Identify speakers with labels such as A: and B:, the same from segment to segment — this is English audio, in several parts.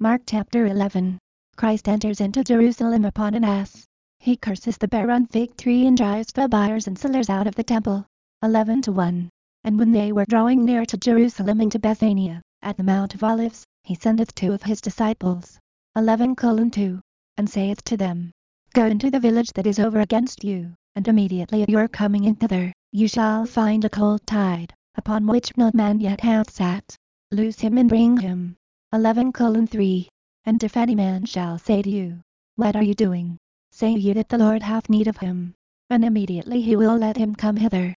A: Mark chapter 11. Christ enters into Jerusalem upon an ass. He curses the barren fig tree and drives the buyers and sellers out of the temple. 11:1. And when they were drawing near to Jerusalem and to Bethania, at the Mount of Olives, he sendeth 2 of his disciples. 11:2. And saith to them, Go into the village that is over against you, and immediately at your coming in thither, you shall find a colt tied, upon which no man yet hath sat. Loose him and bring him. 11:3. And if any man shall say to you, What are you doing? Say ye that the Lord hath need of him, and immediately he will let him come hither.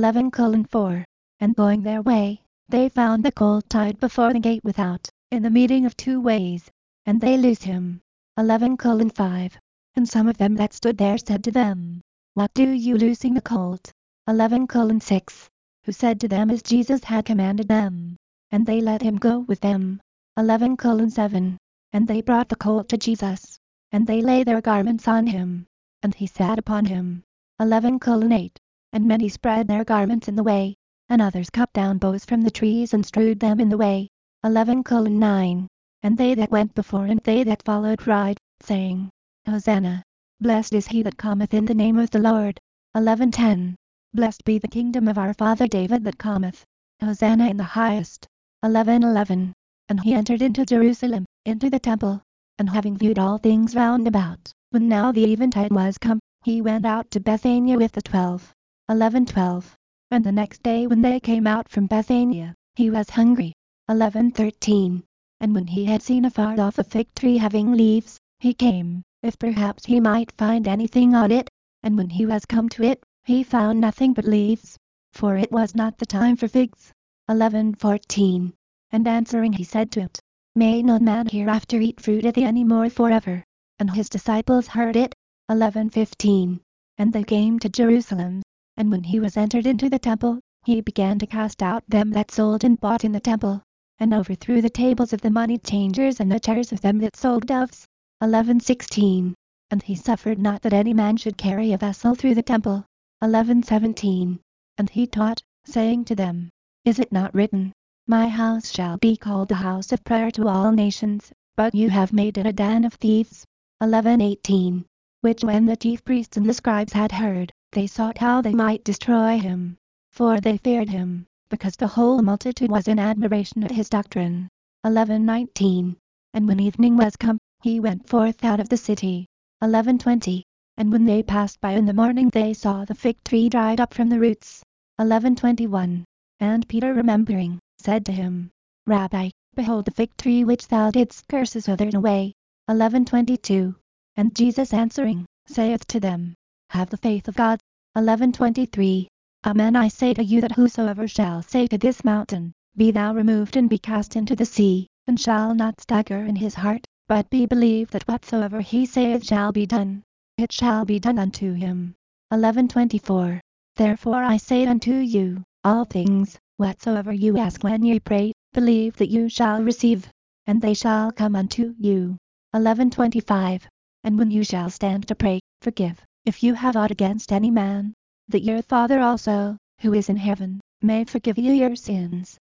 A: 11:4. And going their way, they found the colt tied before the gate without, in the meeting of 2 ways, and they loose him. 11:5. And some of them that stood there said to them, What do you loosing the colt? 11:6. Who said to them as Jesus had commanded them, and they let him go with them. 11:7. And they brought the colt to Jesus, and they lay their garments on him, and he sat upon him. 11:8. And many spread their garments in the way, and others cut down boughs from the trees and strewed them in the way. 11:9. And they that went before and they that followed cried, saying, Hosanna! Blessed is he that cometh in the name of the Lord. 11:10. Blessed be the kingdom of our father David that cometh. Hosanna in the highest. 11:11. And he entered into Jerusalem, into the temple, and having viewed all things round about, when now the eventide was come, he went out to Bethania with the 12. 11:12. And the next day when they came out from Bethania, he was hungry. 11:13. And when he had seen afar off a fig tree having leaves, he came, if perhaps he might find anything on it. And when he was come to it, he found nothing but leaves, for it was not the time for figs. 11:14. And answering he said to it, May no man hereafter eat fruit of thee any more forever. And his disciples heard it. 11:15. And they came to Jerusalem, and when he was entered into the temple, he began to cast out them that sold and bought in the temple, and overthrew the tables of the money changers and the chairs of them that sold doves. 11:16. And he suffered not that any man should carry a vessel through the temple. 11:17. And he taught, saying to them, Is it not written, My house shall be called a house of prayer to all nations, but you have made it a den of thieves. 11:18. Which when the chief priests and the scribes had heard, they sought how they might destroy him. For they feared him, because the whole multitude was in admiration at his doctrine. 11:19. And when evening was come, he went forth out of the city. 11:20. And when they passed by in the morning they saw the fig tree dried up from the roots. 11:21. And Peter remembering, said to him, Rabbi, behold the fig tree which thou didst curse is withered away. 11:22. And Jesus answering, saith to them, Have the faith of God. 11:23. Amen, I say to you that whosoever shall say to this mountain, Be thou removed and be cast into the sea, and shall not stagger in his heart, but be believed that whatsoever he saith shall be done, it shall be done unto him. 11:24. Therefore I say unto you, all things, whatsoever you ask when ye pray, believe that you shall receive, and they shall come unto you. 11:25. And when you shall stand to pray, forgive, if you have aught against any man, that your Father also, who is in heaven, may forgive you your sins.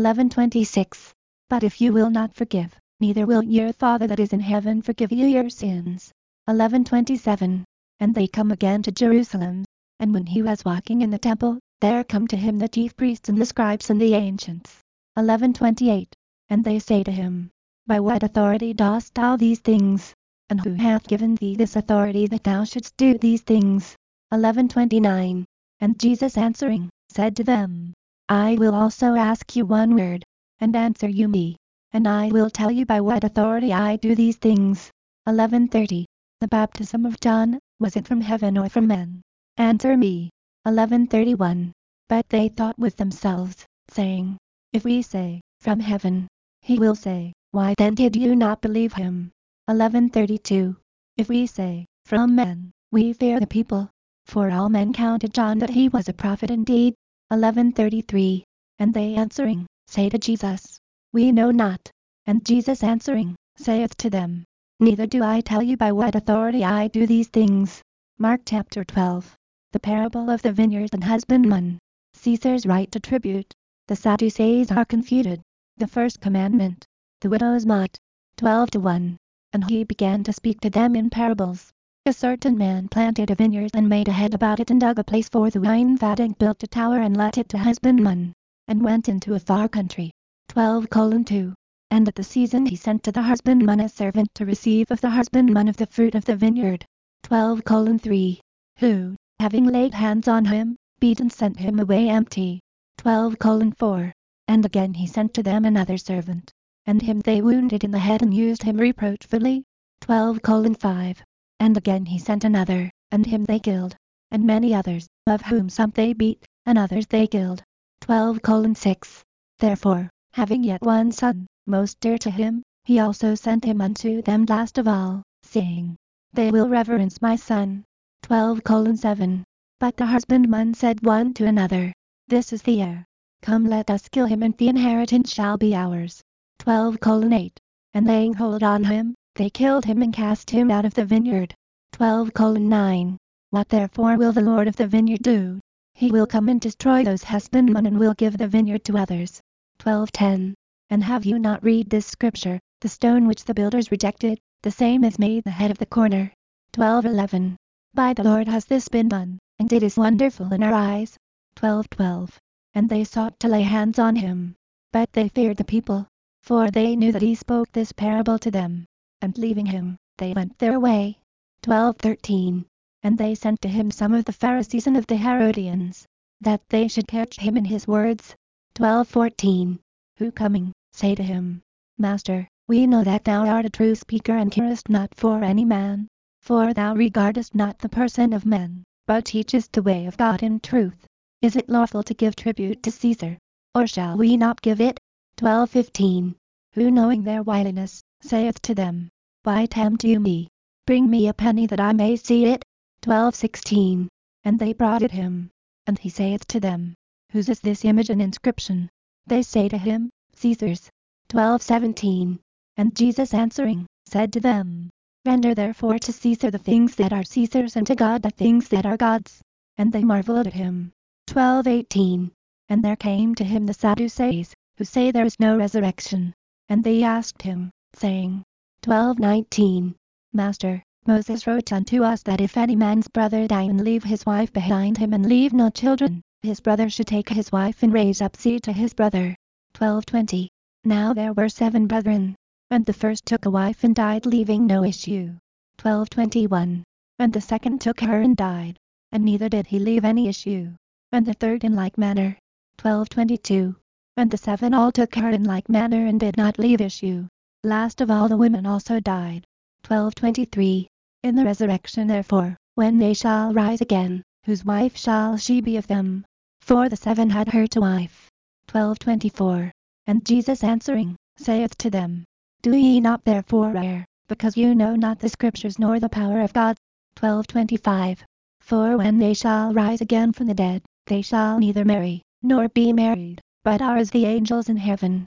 A: 11:26. But if you will not forgive, neither will your Father that is in heaven forgive you your sins. 11:27. And they come again to Jerusalem, and when he was walking in the temple, there come to him the chief priests and the scribes and the ancients. 11:28. And they say to him, By what authority dost thou these things? And who hath given thee this authority that thou shouldst do these things? 11:29. And Jesus answering, said to them, I will also ask you one word, and answer you me, and I will tell you by what authority I do these things. 11:30. The baptism of John, was it from heaven or from men? Answer me. 11:31. But they thought with themselves, saying, If we say, From heaven, he will say, Why then did you not believe him? 11:32. If we say, From men, we fear the people, for all men counted John that he was a prophet indeed. 11:33. And they answering, say to Jesus, We know not. And Jesus answering, saith to them, Neither do I tell you by what authority I do these things. Mark chapter 12. The parable of the vineyard and husbandman. Caesar's right to tribute. The Sadducees are confuted. The first commandment. The widow's mite. 12:1. And he began to speak to them in parables. A certain man planted a vineyard and made a hedge about it and dug a place for the wine vat and built a tower and let it to husbandmen, and went into a far country. 12:2. And at the season he sent to the husbandman a servant to receive of the husbandman of the fruit of the vineyard. 12:3. Who, having laid hands on him, beat and sent him away empty. 12:4. And again he sent to them another servant, and him they wounded in the head and used him reproachfully. 12:5. And again he sent another, and him they killed, and many others, of whom some they beat, and others they killed. 12:6. Therefore, having yet one son, most dear to him, he also sent him unto them last of all, saying, They will reverence my son. 12:7. But the husbandmen said one to another, This is the heir. Come, let us kill him, and the inheritance shall be ours. 12:8. And laying hold on him, they killed him and cast him out of the vineyard. 12:9. What therefore will the Lord of the vineyard do? He will come and destroy those husbandmen and will give the vineyard to others. 12:10. And have you not read this scripture, the stone which the builders rejected, the same is made the head of the corner. 12:11. By the Lord has this been done, and it is wonderful in our eyes. 12:12. And they sought to lay hands on him, but they feared the people, for they knew that he spoke this parable to them. And leaving him, they went their way. 12:13. And they sent to him some of the Pharisees and of the Herodians, that they should catch him in his words. 12:14. Who coming, say to him, Master, we know that thou art a true speaker and carest not for any man, for thou regardest not the person of men, but teachest the way of God in truth. Is it lawful to give tribute to Caesar, or shall we not give it? 12:15. Who knowing their wiliness, saith to them, Why tempt you me? Bring me a penny that I may see it. 12:16. And they brought it him. And he saith to them, Whose is this image and inscription? They say to him, Caesar's. 12:17. And Jesus answering, said to them, Render therefore to Caesar the things that are Caesar's, and to God the things that are God's. And they marveled at him. 12:18. And there came to him the Sadducees, who say there is no resurrection. And they asked him, saying, 12:19. Master, Moses wrote unto us that if any man's brother die and leave his wife behind him and leave no children, his brother should take his wife and raise up seed to his brother. 12:20. Now there were 7 brethren, and the first took a wife and died leaving no issue. 12:21. And the second took her and died, and neither did he leave any issue. And the third in like manner. 12:22. And the 7 all took her in like manner and did not leave issue. Last of all the women also died. 12:23. In the resurrection therefore, when they shall rise again, whose wife shall she be of them? For the 7 had her to wife. 12:24. And Jesus answering, saith to them, Do ye not therefore err, because you know not the Scriptures nor the power of God? 12:25. For when they shall rise again from the dead, they shall neither marry, nor be married, but are as the angels in heaven.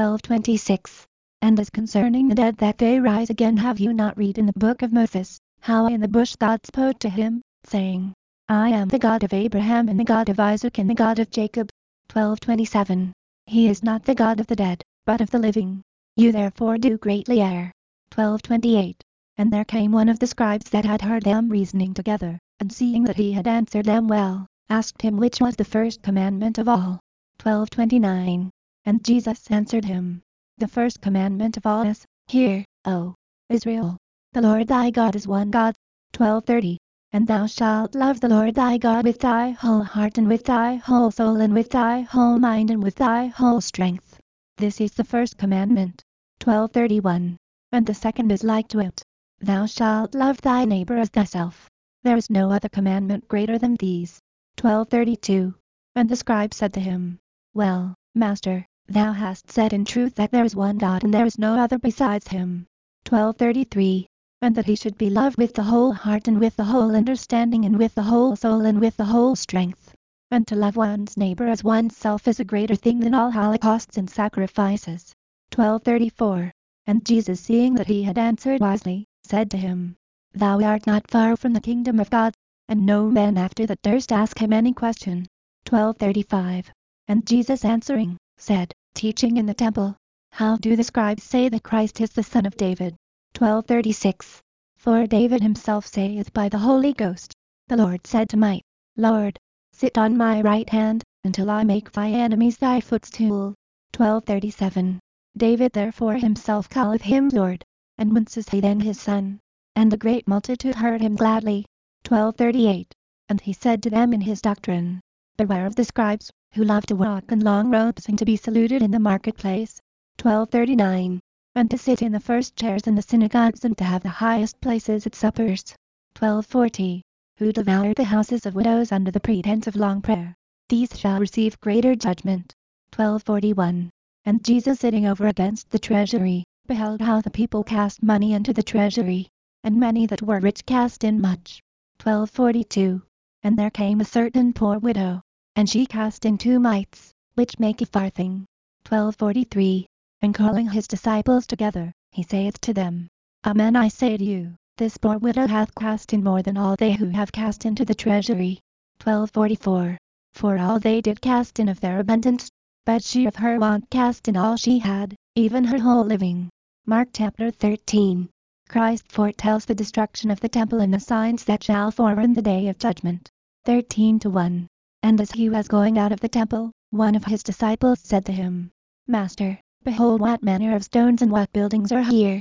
A: 12:26. And as concerning the dead that they rise again, have you not read in the book of Moses, how in the bush God spoke to him, saying, I am the God of Abraham and the God of Isaac and the God of Jacob? 12:27. He is not the God of the dead, but of the living. You therefore do greatly err. 12:28. And there came one of the scribes that had heard them reasoning together, and seeing that he had answered them well, asked him which was the first commandment of all. 12:29. And Jesus answered him, The first commandment of all is, Hear, O Israel, the Lord thy God is one God. 12:30. And thou shalt love the Lord thy God with thy whole heart and with thy whole soul and with thy whole mind and with thy whole strength. This is the first commandment. 12:31. And the second is like to it. Thou shalt love thy neighbor as thyself. There is no other commandment greater than these. 12:32. And the scribe said to him, Well, Master, thou hast said in truth that there is one God and there is no other besides him. 12:33. And that he should be loved with the whole heart and with the whole understanding and with the whole soul and with the whole strength. And to love one's neighbor as oneself is a greater thing than all holocausts and sacrifices. 12:34. And Jesus, seeing that he had answered wisely, said to him, Thou art not far from the kingdom of God. And no man after that durst ask him any question. 12:35. And Jesus answering, said, Teaching in the temple, How do the scribes say that Christ is the son of David? 12:36. For David himself saith by the Holy Ghost, The Lord said to my Lord, Sit on my right hand, until I make thy enemies thy footstool. 12:37. David therefore himself calleth him Lord. And whence is he then his son? And the great multitude heard him gladly. 12:38. And he said to them in his doctrine, Beware of the scribes, who love to walk in long robes and to be saluted in the marketplace. 12:39. And to sit in the first chairs in the synagogues and to have the highest places at suppers. 12:40. Who devour the houses of widows under the pretense of long prayer. These shall receive greater judgment. 12:41. And Jesus sitting over against the treasury, beheld how the people cast money into the treasury, and many that were rich cast in much. 12:42. And there came a certain poor widow, and she cast in 2 mites, which make a farthing. 12:43. And calling his disciples together, he saith to them, Amen I say to you, this poor widow hath cast in more than all they who have cast into the treasury. 12:44. For all they did cast in of their abundance, but she of her want cast in all she had, even her whole living. Mark chapter 13. Christ foretells the destruction of the temple and the signs that shall follow in the day of judgment. 13:1. And as he was going out of the temple, one of his disciples said to him, Master, behold what manner of stones and what buildings are here.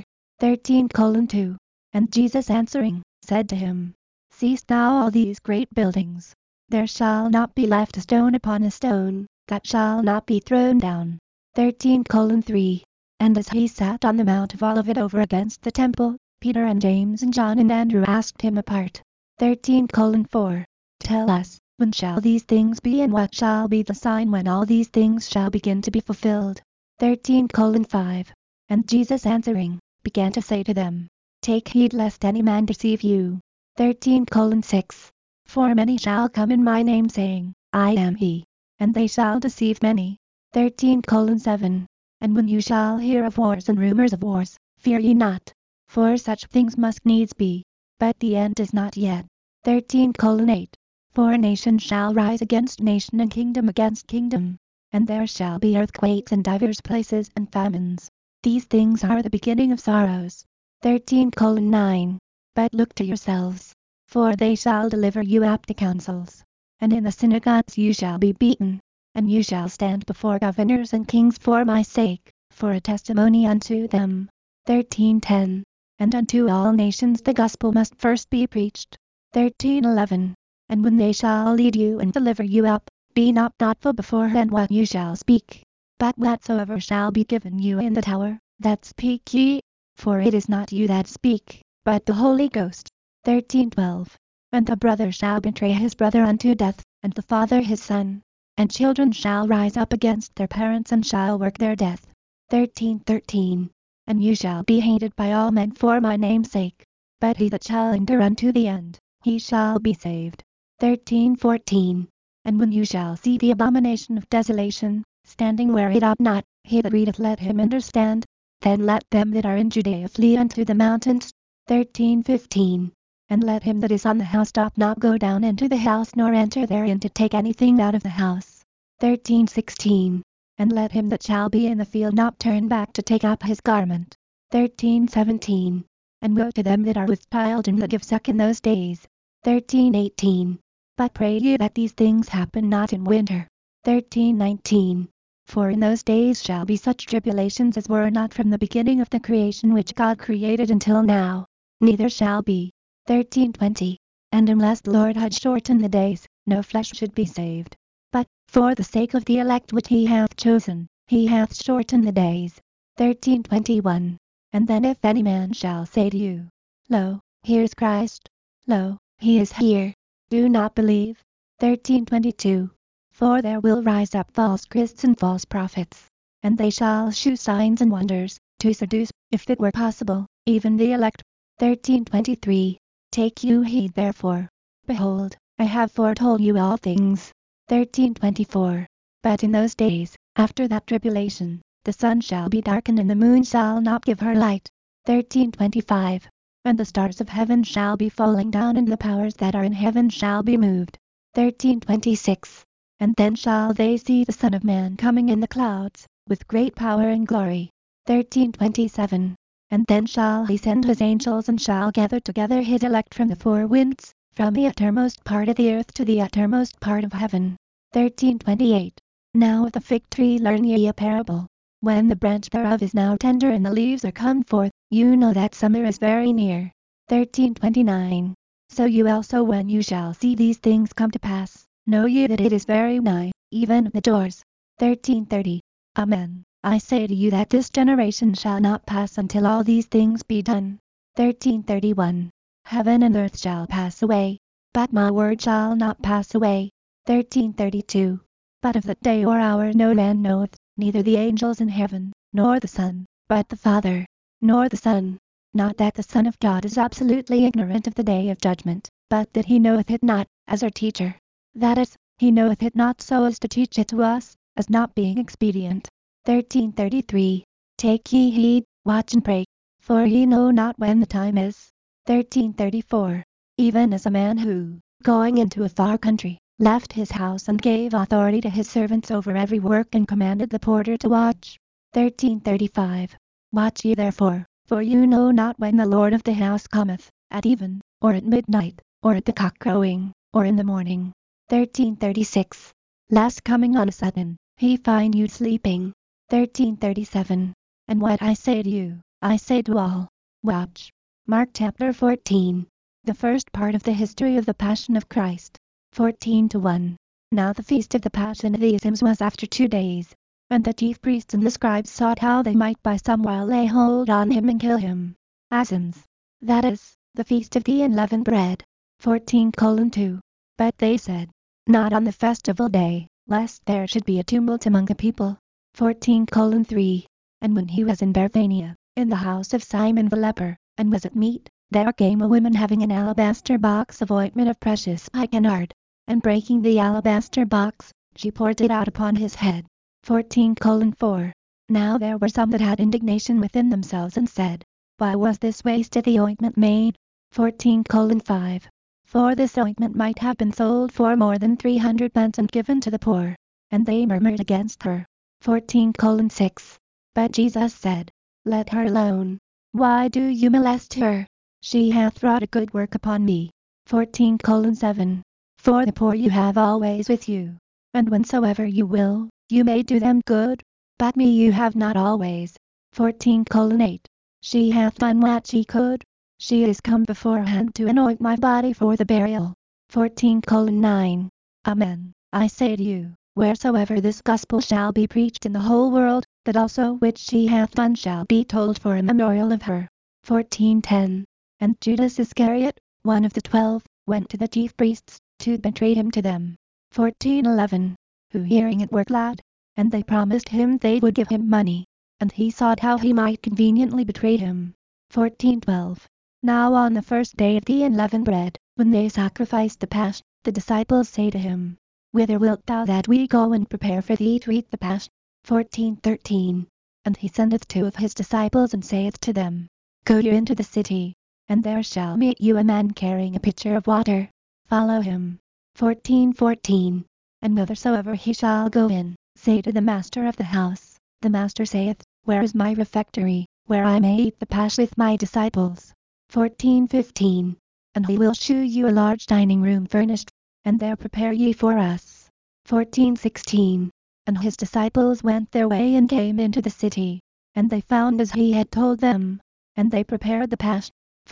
A: 13:2. And Jesus answering, said to him, Seest thou all these great buildings? There shall not be left a stone upon a stone, that shall not be thrown down. 13:3. And as he sat on the Mount of Olivet over against the temple, Peter and James and John and Andrew asked him apart. 13:4. Tell us, when shall these things be, and what shall be the sign when all these things shall begin to be fulfilled? 13:5. And Jesus answering, began to say to them, Take heed lest any man deceive you. 13:6. For many shall come in my name saying, I am he, and they shall deceive many. 13:7. And when you shall hear of wars and rumors of wars, fear ye not. For such things must needs be, but the end is not yet. 13:8. For nation shall rise against nation and kingdom against kingdom, and there shall be earthquakes in divers places and famines. These things are the beginning of sorrows. 13:9. But look to yourselves, for they shall deliver you up to councils, and in the synagogues you shall be beaten, and you shall stand before governors and kings for my sake, for a testimony unto them. 13:10. And unto all nations the gospel must first be preached. 13:11. And when they shall lead you and deliver you up, be not thoughtful beforehand what you shall speak, but whatsoever shall be given you in that hour, that speak ye, for it is not you that speak, but the Holy Ghost. 13:12. And the brother shall betray his brother unto death, and the father his son, and children shall rise up against their parents and shall work their death. 13:13. And you shall be hated by all men for my name's sake, but he that shall endure unto the end, he shall be saved. 13:14. And when you shall see the abomination of desolation, standing where it ought not, he that readeth let him understand. Then let them that are in Judea flee unto the mountains. 13:15. And let him that is on the housetop not go down into the house nor enter therein to take anything out of the house. 13:16. And let him that shall be in the field not turn back to take up his garment. 13:17. And woe to them that are with child and that give suck in those days. 13:18. But pray ye that these things happen not in winter. 13:19. For in those days shall be such tribulations as were not from the beginning of the creation which God created until now, neither shall be. 13:20. And unless the Lord had shortened the days, no flesh should be saved. But, for the sake of the elect which he hath chosen, he hath shortened the days. 13:21. And then if any man shall say to you, Lo, here's Christ. Lo, he is here. Do not believe. 13:22. For there will rise up false Christs and false prophets, and they shall shew signs and wonders, to seduce, if it were possible, even the elect. 13:23. Take you heed therefore. Behold, I have foretold you all things. 13:24. But in those days, after that tribulation, the sun shall be darkened and the moon shall not give her light. 13:25. And the stars of heaven shall be falling down and the powers that are in heaven shall be moved. 13:26. And then shall they see the Son of Man coming in the clouds, with great power and glory. 13:27. And then shall he send his angels, and shall gather together his elect from the four winds, from the uttermost part of the earth to the uttermost part of heaven. 13:28. Now of the fig tree learn ye a parable. When the branch thereof is now tender and the leaves are come forth, you know that summer is very near. 13:29. So you also, when you shall see these things come to pass, know ye that it is very nigh, even at the doors. 13:30. Amen. I say to you that this generation shall not pass until all these things be done. 13:31. Heaven and earth shall pass away, but my word shall not pass away. 13:32. But of that day or hour no man knoweth, neither the angels in heaven, nor the Son, but the Father. Nor the Son. Not that the Son of God is absolutely ignorant of the day of judgment, but that he knoweth it not, as our teacher. That is, he knoweth it not so as to teach it to us, as not being expedient. 13:33. Take ye heed, watch and pray, for ye know not when the time is. 13:34. Even as a man who, going into a far country, left his house and gave authority to his servants over every work and commanded the porter to watch. 13:35. Watch ye therefore, for you know not when the Lord of the house cometh, at even, or at midnight, or at the cock crowing, or in the morning. 13:36. Lest coming on a sudden, he find you sleeping. 13:37. And what I say to you, I say to all, watch. Mark chapter 14. The first part of the history of the Passion of Christ. 14:1. Now the feast of the Passion of the Assumptions was after 2 days. And the chief priests and the scribes sought how they might by some wile lay hold on him and kill him. Assumptions. That is, the feast of the unleavened bread. 14:2. But they said, not on the festival day, lest there should be a tumult among the people. 14:3. And when he was in Bethania, in the house of Simon the leper, and was at meat, there came a woman having an alabaster box of ointment of precious spikenard, and breaking the alabaster box, she poured it out upon his head. 14:4. Now there were some that had indignation within themselves and said, why was this waste of the ointment made? 14:5. For this ointment might have been sold for more than 300 pence and given to the poor. And they murmured against her. 14:6. But Jesus said, let her alone. Why do you molest her? She hath wrought a good work upon me. 14:7. For the poor you have always with you, and whensoever you will, you may do them good, but me you have not always. 14:8. She hath done what she could. She is come beforehand to anoint my body for the burial. 14:9. Amen. I say to you, wheresoever this gospel shall be preached in the whole world, that also which she hath done shall be told for a memorial of her. 14:10. And Judas Iscariot, one of the 12, went to the chief priests, to betray him to them. 14:11. Who hearing it were glad, and they promised him they would give him money. And he sought how he might conveniently betray him. 14:12. Now on the first day of the unleavened bread, when they sacrificed the pasch, the disciples say to him, whither wilt thou that we go and prepare for thee to eat the pasch? 14:13. And he sendeth 2 of his disciples and saith to them, go you into the city, and there shall meet you a man carrying a pitcher of water. Follow him. 14:14. And whithersoever he shall go in, say to the master of the house, the master saith, where is my refectory, where I may eat the pasch with my disciples? 14:15. And he will shew you a large dining room furnished, and there prepare ye for us. 14:16. And his disciples went their way and came into the city, and they found as he had told them, and they prepared the pasch.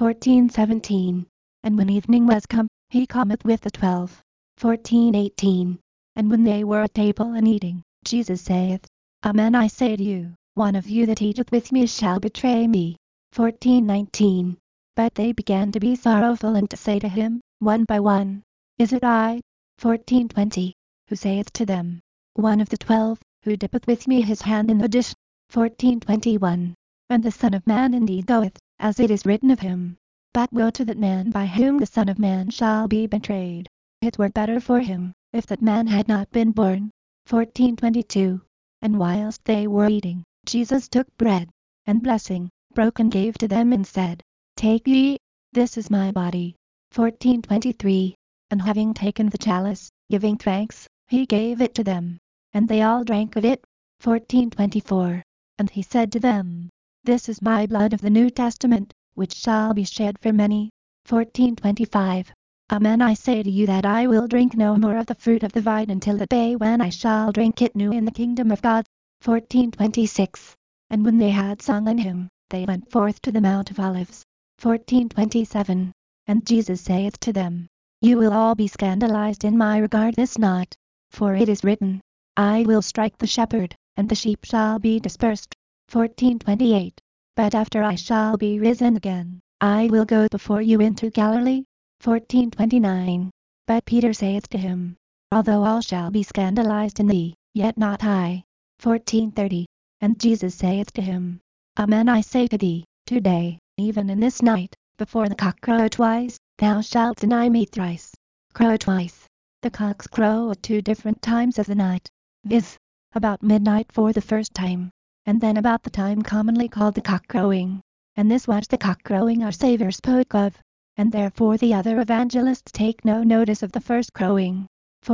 A: 14:17. And when evening was come, he cometh with the 12. 14:18. And when they were at table and eating, Jesus saith, amen I say to you, one of you that eateth with me shall betray me. 14:19. But they began to be sorrowful and to say to him, one by one, is it I? 14:20. Who saith to them, one of the 12, who dippeth with me his hand in the dish. 14:21. And the Son of Man indeed goeth, as it is written of him. But woe to that man by whom the Son of Man shall be betrayed. It were better for him, if that man had not been born. 14:22. And whilst they were eating, Jesus took bread, and blessing, broke and gave to them and said, take ye, this is my body. 14:23. And having taken the chalice, giving thanks, he gave it to them, and they all drank of it. 14:24. And he said to them, This is my blood of the New Testament, which shall be shed for many. 14:25. Amen, I say to you that I will drink no more of the fruit of the vine until the day when I shall drink it new in the kingdom of God. 14:26. And when they had sung an hymn, they went forth to the Mount of Olives. 14:27. And Jesus saith to them, You will all be scandalized in my regard this night. For it is written, I will strike the shepherd, and the sheep shall be dispersed. 14:28. But after I shall be risen again, I will go before you into Galilee. 14:29. But Peter saith to him, Although all shall be scandalized in thee, yet not I. 14:30. And Jesus saith to him, Amen, I say to thee, today, even in this night, before the cock crow twice, thou shalt deny me thrice. Crow twice. The cocks crow at 2 different times of the night, viz., about midnight for the first time, and then about the time commonly called the cock crowing. And this was the cock crowing our Saviour spoke of, and therefore the other evangelists take no notice of the first crowing.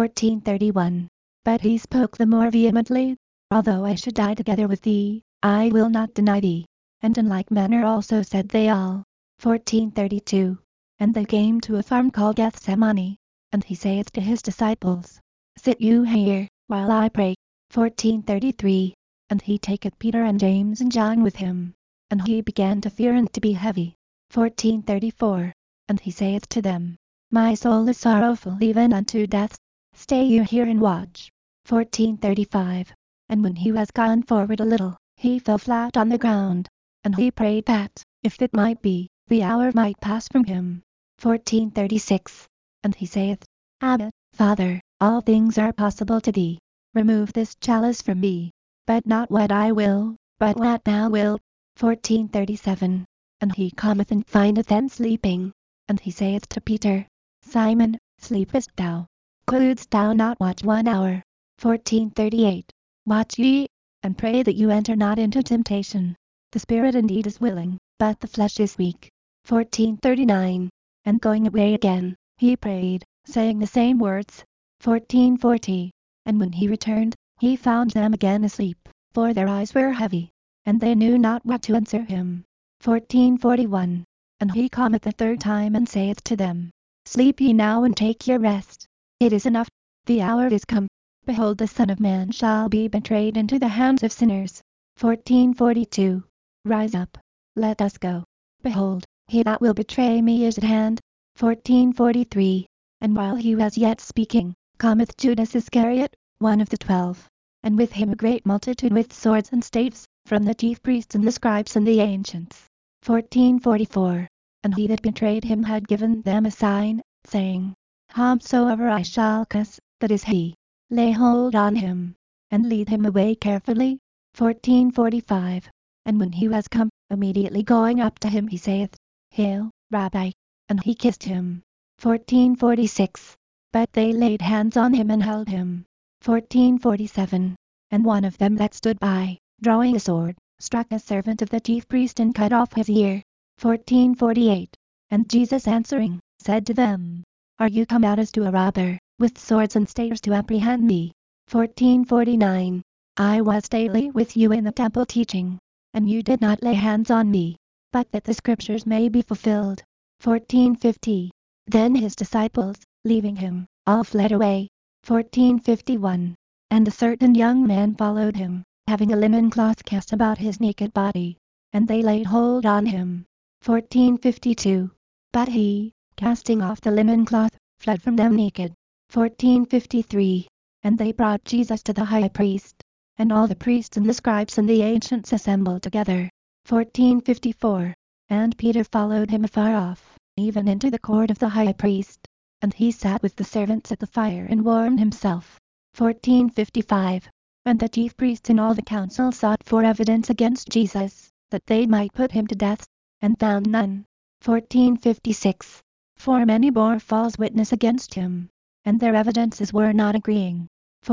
A: 14:31. But he spoke the more vehemently, Although I should die together with thee, I will not deny thee. And in like manner also said they all. 14:32. And they came to a farm called Gethsemane, and he saith to his disciples, Sit you here, while I pray. 14:33. And he taketh Peter and James and John with him. And he began to fear and to be heavy. 14:34. And he saith to them, My soul is sorrowful even unto death. Stay you here and watch. 14:35. And when he was gone forward a little, he fell flat on the ground. And he prayed that, if it might be, the hour might pass from him. 14:36. And he saith, Abba, Father, all things are possible to thee. Remove this chalice from me. But not what I will, but what thou wilt. 14:37. And he cometh and findeth them sleeping. And he saith to Peter, Simon, sleepest thou? Couldst thou not watch 1 hour? 14:38. Watch ye, and pray that you enter not into temptation. The spirit indeed is willing, but the flesh is weak. 14:39. And going away again, he prayed, saying the same words. 14:40. And when he returned, he found them again asleep, for their eyes were heavy, and they knew not what to answer him. 14:41. And he cometh the third time and saith to them, Sleep ye now and take your rest. It is enough, the hour is come. Behold, the Son of Man shall be betrayed into the hands of sinners. 14:42. Rise up, let us go. Behold, he that will betray me is at hand. 14:43. And while he was yet speaking, cometh Judas Iscariot, one of the 12, and with him a great multitude with swords and staves, from the chief priests and the scribes and the ancients. 14:44. And he that betrayed him had given them a sign, saying, Whomsoever I shall kiss, that is he. Lay hold on him, and lead him away carefully. 14:45. And when he was come, immediately going up to him he saith, Hail, Rabbi! And he kissed him. 14:46. But they laid hands on him and held him. 14:47. And one of them that stood by, drawing a sword, struck a servant of the chief priest and cut off his ear. 14:48. And Jesus answering, said to them, Are you come out as to a robber, with swords and staves to apprehend me? 14:49. I was daily with you in the temple teaching, and you did not lay hands on me, but that the scriptures may be fulfilled. 14:50. Then his disciples, leaving him, all fled away. 14:51. And a certain young man followed him, having a linen cloth cast about his naked body, and they laid hold on him. 14:52. But he, casting off the linen cloth, fled from them naked. 14:53. And they brought Jesus to the high priest, and all the priests and the scribes and the ancients assembled together. 14:54. And Peter followed him afar off, even into the court of the high priest, and he sat with the servants at the fire and warmed himself. 14:55. And the chief priests and all the council sought for evidence against Jesus, that they might put him to death, and found none. 14:56. For many bore false witness against him, and their evidences were not agreeing.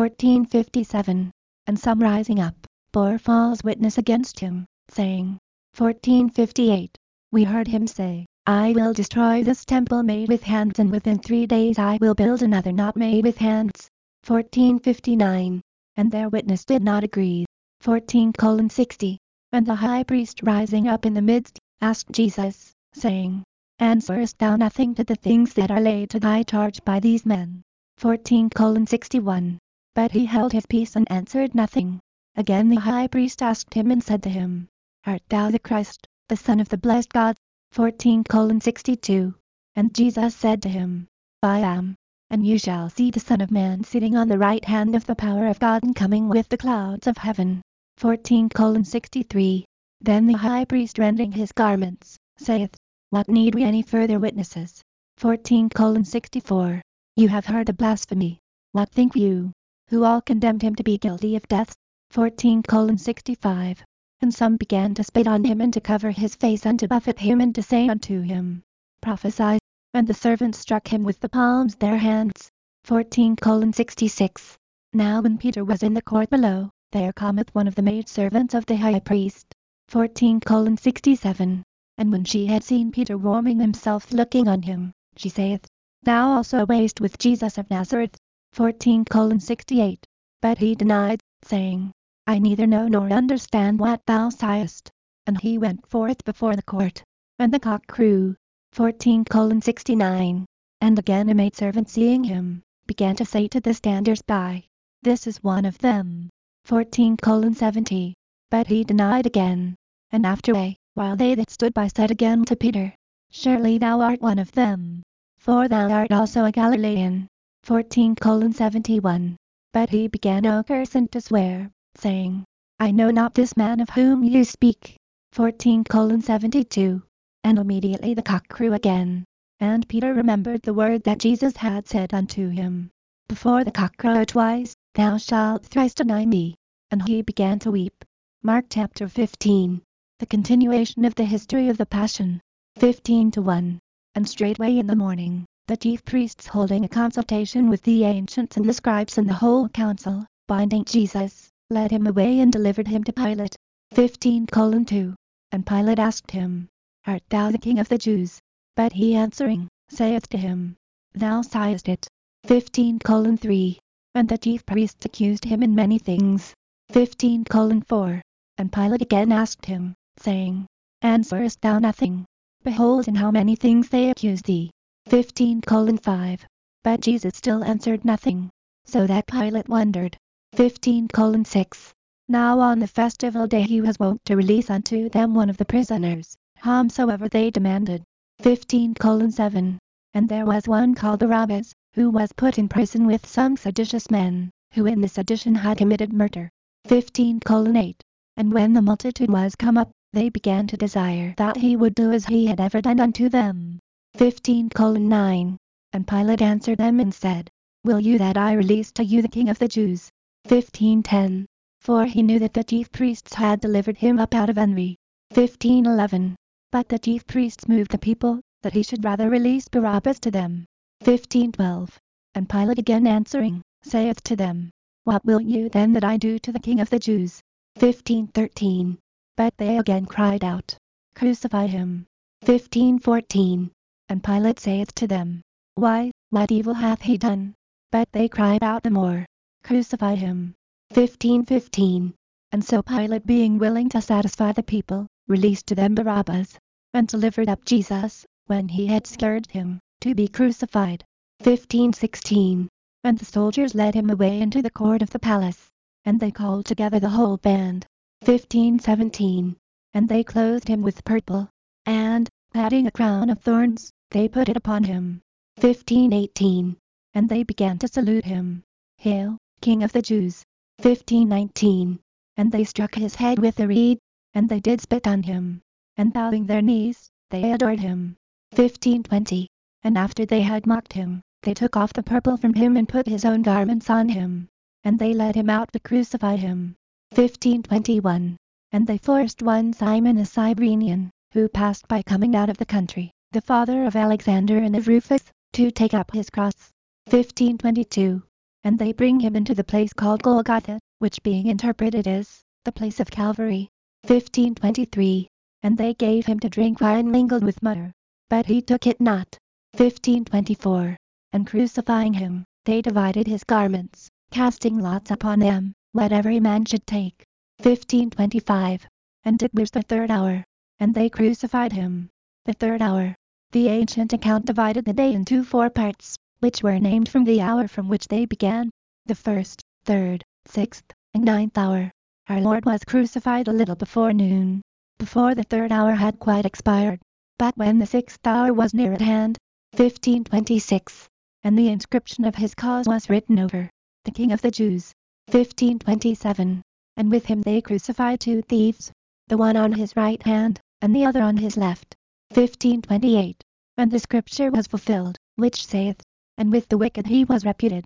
A: 14:57. And some rising up, bore false witness against him, saying, 14:58. We heard him say, I will destroy this temple made with hands, and within 3 days I will build another not made with hands. 14:59. And their witness did not agree. 14:60. And the high priest rising up in the midst, asked Jesus, saying, Answerest thou nothing to the things that are laid to thy charge by these men? 14:61. But he held his peace and answered nothing. Again the high priest asked him and said to him, Art thou the Christ, the Son of the blessed God? 14:62. And Jesus said to him, I am. And you shall see the Son of Man sitting on the right hand of the power of God and coming with the clouds of heaven. 14:63. Then the high priest, rending his garments, saith, What need we any further witnesses? 14:64. You have heard the blasphemy. What think you? Who all condemned him to be guilty of death? 14:65. And some began to spit on him and to cover his face and to buffet him and to say unto him, Prophesy. And the servants struck him with the palms of their hands. 14:66. Now when Peter was in the court below, there cometh one of the maidservants of the high priest. 14:67. And when she had seen Peter warming himself looking on him, she saith, Thou also wast with Jesus of Nazareth. 14:68. But he denied, saying, I neither know nor understand what thou sayest. And he went forth before the court. And the cock crew. 14:69. And again a maidservant seeing him, began to say to the standers by, This is one of them. 14:70. But he denied again. And after a while they that stood by said again to Peter, Surely thou art one of them, for thou art also a Galilean. 14:71. But he began to curse and to swear, saying, I know not this man of whom you speak. 14:72. And immediately the cock crew again. And Peter remembered the word that Jesus had said unto him, Before the cock crow twice, thou shalt thrice deny me. And he began to weep. Mark chapter 15. The continuation of the history of the Passion. 15:1. And straightway in the morning, the chief priests holding a consultation with the ancients and the scribes and the whole council, binding Jesus, led him away and delivered him to Pilate. 15:2. And Pilate asked him, Art thou the King of the Jews? But he answering, saith to him, Thou sayest it. 15:3. And the chief priests accused him in many things. 15:4. And Pilate again asked him, saying, Answerest thou nothing? Behold in how many things they accuse thee. 15:5. But Jesus still answered nothing, so that Pilate wondered. 15:6. Now on the festival day he was wont to release unto them one of the prisoners, whomsoever they demanded. 15:7. And there was one called Barabbas, who was put in prison with some seditious men, who in the sedition had committed murder. 15:8. And when the multitude was come up, they began to desire that he would do as he had ever done unto them. 15:9. And Pilate answered them and said, Will you that I release to you the King of the Jews? 15:10. For he knew that the chief priests had delivered him up out of envy. 15:11. But the chief priests moved the people, that he should rather release Barabbas to them. 15:12. And Pilate again answering, saith to them, What will you then that I do to the King of the Jews? 15:13. But they again cried out, Crucify him. 15:14. And Pilate saith to them, Why, what evil hath he done? But they cried out the more, Crucify him. 15:15. And so Pilate, being willing to satisfy the people, released to them Barabbas, and delivered up Jesus, when he had scourged him, to be crucified. 15:16. And the soldiers led him away into the court of the palace, and they called together the whole band. 15:17. And they clothed him with purple, and, adding a crown of thorns, they put it upon him. 15:18. And they began to salute him. Hail, King of the Jews. 15:19. And they struck his head with a reed, and they did spit on him, and bowing their knees, they adored him. 15:20. And after they had mocked him, they took off the purple from him and put his own garments on him, and they led him out to crucify him. 15:21. And they forced one Simon a Cyrenian, who passed by coming out of the country, the father of Alexander and of Rufus, to take up his cross. 15:22. And they bring him into the place called Golgotha, which being interpreted is, the place of Calvary. 15:23. And they gave him to drink wine mingled with myrrh, but he took it not. 15:24. And crucifying him, they divided his garments, casting lots upon them, what every man should take. 15:25. and it was the 3rd hour, and they crucified him. The 3rd hour. The ancient account divided the day into 4 parts, which were named from the hour from which they began. The 1st, 3rd, 6th, and 9th hour. Our Lord was crucified a little before noon, before the 3rd hour had quite expired, but when the 6th hour was near at hand, 1526, and the inscription of his cause was written over, the King of the Jews, 1527, and with him they crucified 2 thieves, the one on his right hand, and the other on his left, 1528, and the scripture was fulfilled, which saith, and with the wicked he was reputed,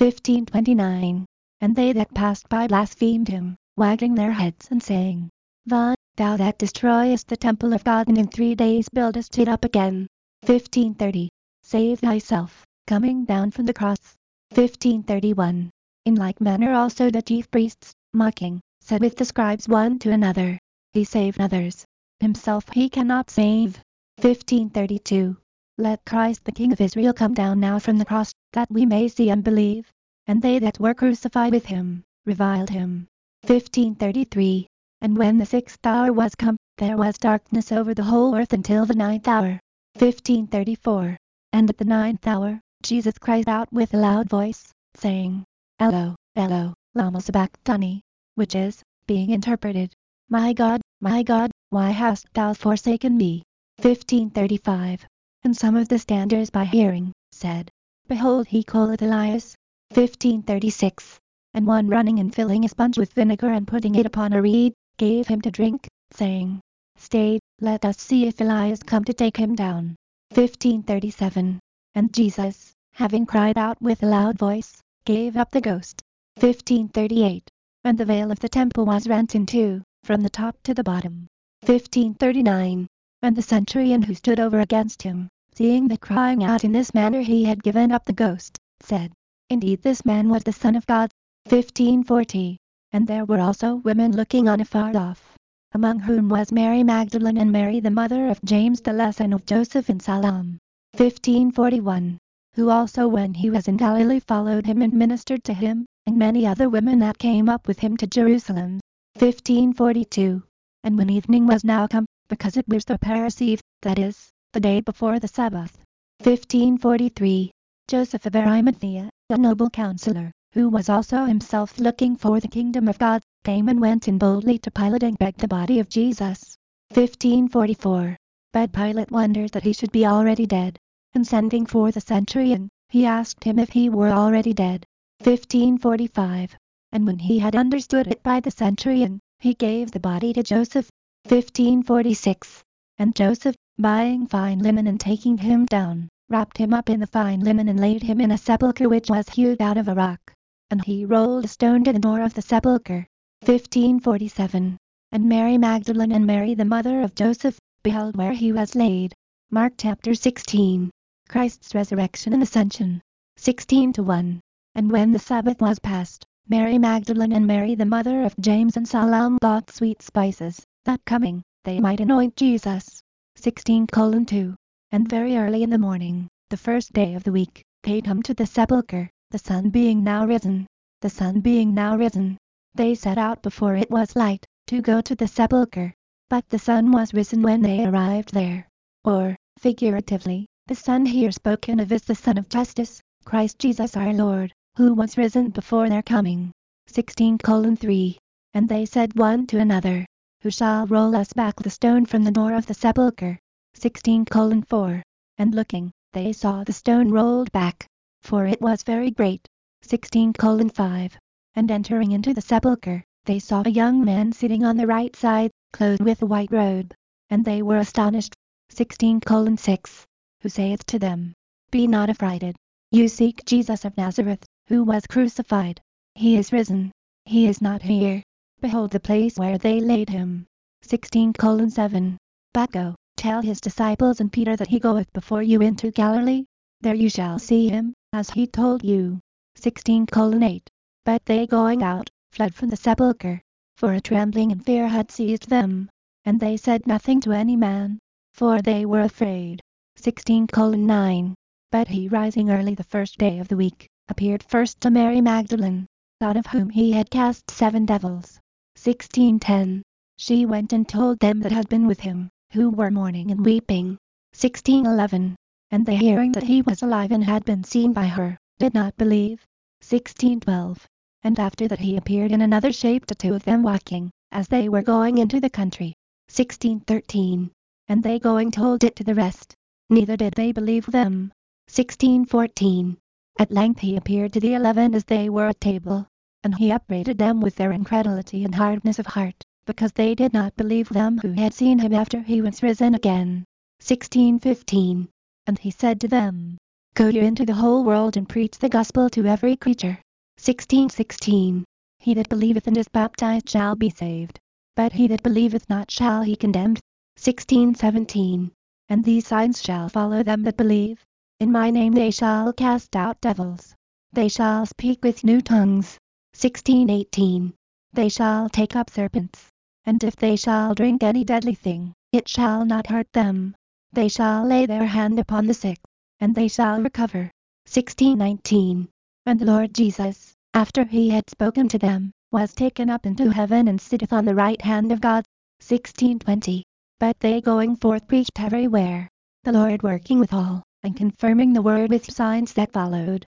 A: 1529, and they that passed by blasphemed him, wagging their heads and saying, thou that destroyest the temple of God and in 3 days buildest it up again, 1530, save thyself, coming down from the cross, 1531. In like manner also the chief priests, mocking, said with the scribes one to another, he saved others, himself he cannot save, 1532. Let Christ the King of Israel come down now from the cross, that we may see and believe. And they that were crucified with him, reviled him. 1533. And when the 6th hour was come, there was darkness over the whole earth until the 9th hour. 1534. And at the 9th hour, Jesus cried out with a loud voice, saying, Elo, Elo, lama sabachthani, which is, being interpreted, my God, why hast thou forsaken me? 1535. And some of the standers by hearing, said, Behold he calleth Elias. 1536. And one running and filling a sponge with vinegar and putting it upon a reed, gave him to drink, saying, Stay, let us see if Elias come to take him down. 1537. And Jesus, having cried out with a loud voice, gave up the ghost. 1538. And the veil of the temple was rent in 2, from the top to the bottom. 1539. And the centurion who stood over against him, seeing that crying out in this manner he had given up the ghost, said, Indeed this man was the Son of God. 1540. And there were also women looking on afar off, among whom was Mary Magdalene and Mary the mother of James the less and of Joseph and Salome. 1541. Who also when he was in Galilee followed him and ministered to him, and many other women that came up with him to Jerusalem. 1542. And when evening was now come, because it was the Paris Eve, that is, the day before the Sabbath. 1543. Joseph of Arimathea, a noble counselor, who was also himself looking for the kingdom of God, came and went in boldly to Pilate and begged the body of Jesus. 1544. But Pilate wondered that he should be already dead, and sending for the centurion, he asked him if he were already dead. 1545. And when he had understood it by the centurion, he gave the body to Joseph. 1546. And Joseph, buying fine linen and taking him down, wrapped him up in the fine linen and laid him in a sepulchre which was hewed out of a rock. And he rolled a stone to the door of the sepulchre. 1547. And Mary Magdalene and Mary the mother of Joseph, beheld where he was laid. Mark chapter 16. Christ's resurrection and ascension. 16:1. And when the Sabbath was past, Mary Magdalene and Mary the mother of James and Salome bought sweet spices, that coming, they might anoint Jesus. 16:2. And very early in the morning, the first day of the week, they come to the sepulchre, the sun being now risen. The sun being now risen, they set out before it was light, to go to the sepulchre. But the sun was risen when they arrived there. Or, figuratively, the sun here spoken of is the Sun of Justice, Christ Jesus our Lord, who was risen before their coming. 16:3. And they said one to another, Who shall roll us back the stone from the door of the sepulchre? 16:4. And looking, they saw the stone rolled back, for it was very great. 16:5. And entering into the sepulchre, they saw a young man sitting on the right side, clothed with a white robe. And they were astonished. 16:6. Who saith to them, Be not affrighted. You seek Jesus of Nazareth, who was crucified. He is risen. He is not here. Behold the place where they laid him. 16:7. But go, tell his disciples and Peter that he goeth before you into Galilee. There you shall see him, as he told you. 16:8. But they going out, fled from the sepulchre, for a trembling and fear had seized them. And they said nothing to any man, for they were afraid. 16:9. But he rising early the first day of the week, appeared first to Mary Magdalene, out of whom he had cast 7 devils. 16:10. she went and told them that had been with him, who were mourning and weeping. 16:11. And they, hearing that he was alive and had been seen by her, did not believe. 16:12. And after that he appeared in another shape to two of them walking, as they were going into the country. 16:13. And they going told it to the rest. Neither did they believe them. 16:14. At length he appeared to the 11 as they were at table. And he upbraided them with their incredulity and hardness of heart, because they did not believe them who had seen him after he was risen again. 16:15. And he said to them, Go ye into the whole world and preach the gospel to every creature. 16:16. He that believeth and is baptized shall be saved, but he that believeth not shall be condemned. 16:17. And these signs shall follow them that believe. In my name they shall cast out devils. They shall speak with new tongues. 16:18. They shall take up serpents, and if they shall drink any deadly thing, it shall not hurt them. They shall lay their hand upon the sick, and they shall recover. 16:19. And the Lord Jesus, after he had spoken to them, was taken up into heaven and sitteth on the right hand of God. 16:20. But they going forth preached everywhere, the Lord working with all, and confirming the word with signs that followed.